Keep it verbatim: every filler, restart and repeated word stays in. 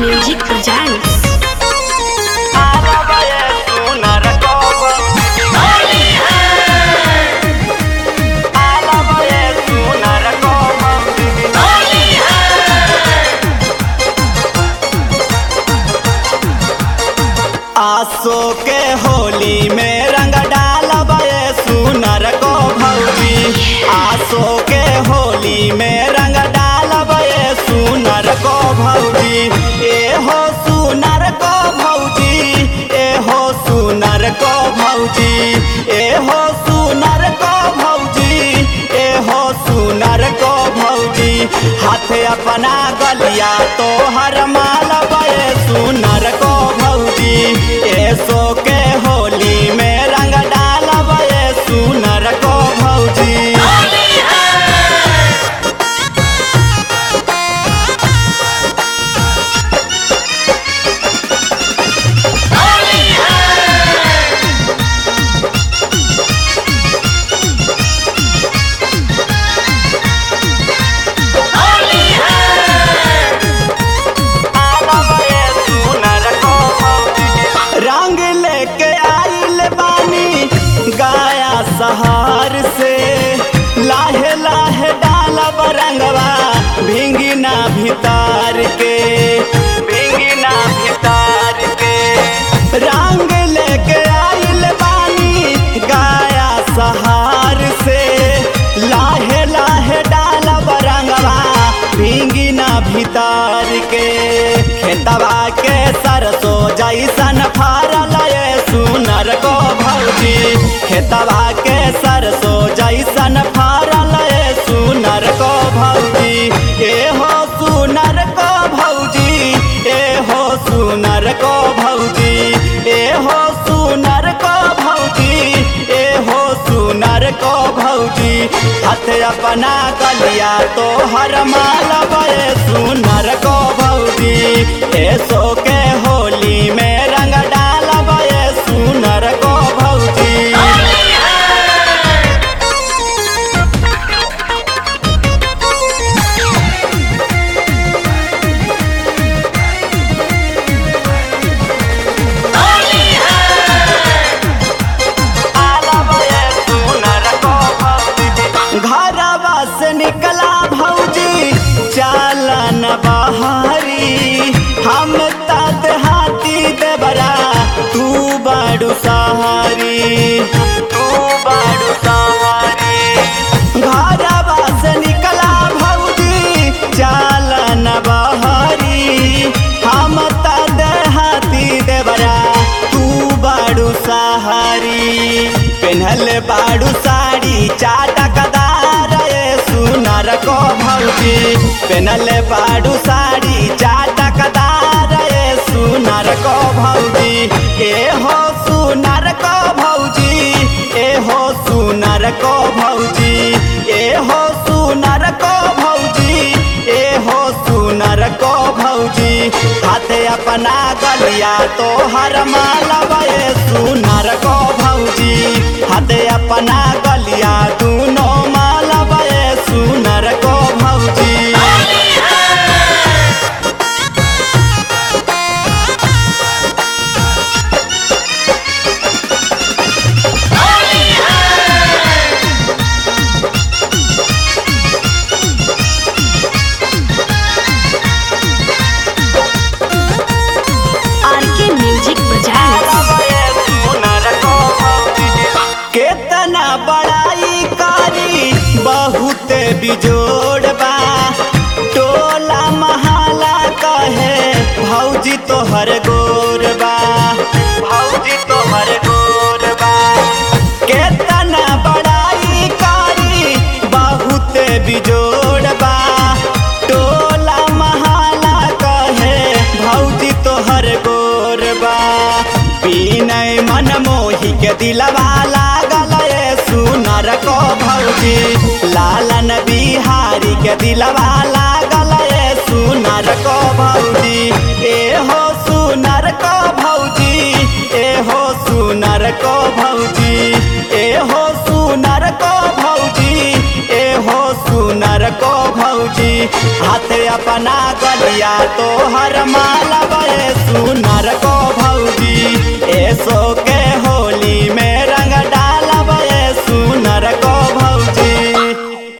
Music presents. आसो के होली में रंग डालबे सुनर को भौजी। आसो के होली में रंग डालबे सुनर को भौजी। ए हो सुनर को भौजी, ए हो सुनर को भौजी, ए हो सुनर को भौजी, ए हो सुनर को भौजी। हाथ अपना गलिया तो हर मालबे सुनर को भौजी। ऐसो के होली में रंग डालबे सुनर को भौजी। रंग लेके आइल बानी गाया सहार से, लाहे लाहे डालब रंगवा भींगी ना भीतर के, भींगी ना भीतर के। रंग लेके आइल बानी गाया सहार से, लाहे लाहे डालब रंगवा भींगी ना भीतर के। खेतवा के सरसों जैसन फरल सुनर को भौजी। खेतवा के सरसों जैसन फरल सुनर को भौजी। ए हो सुनर को भौजी, ए हो सुनर को भौजी, ए हो सुनर को भौजी, ए हो सुनर को भौजी। हाथ अपना गलिया तो हर मालबे सुनर को भौजी। ऐसो के होली में रंग डालबे सुनर को भौजी। घरवा से निकला भौजी चालन बहारी। हम तात हाथी देवरा तू बड़ू सहारी, तू बड़ू सहारी। घरवा से निकला भौजी चालन बहारी। हम तात हाथी देवरा तू बड़ू सहारी। पेन्हल बाड़ू साड़ी चाटकदार सुनर को भौजी। पेन्हल बाड़ू साड़ी चाटकदार सुनर को भौजी। ए हो सुनर को भौजी, ए हो सुनर को भौजी, ए हो सुनर को भौजी, ए हो सुनर को भौजी। हाथ अपना गलिया तो हर मालबे सुनर को भौजी। हाथ अपना गलिया दूनो मालबे सुनर को भौजी। R K Music presents. केतना बड़ाई कारी बहुत बिजोड़ बा। टोला महाला कहे भौजी तोहर गोर बा, भौजी तोहर गोर बा। केतना बड़ाई कारी बहुत बिजोड़ बा। टोला महाला कहे भौजी तोहर गोर बा। विनय मन मोही के दिलवा लागल सुनर को भौजी। लालन बिहारी के दिलवा लागल सुनर को भौजी। ए हो सुनर को भौजी, ए हो सुनर को भौजी, ए हो सुनर को भौजी, ए हो सुनर को भौजी। हाथ अपना गलिया तो हर माला सुनर को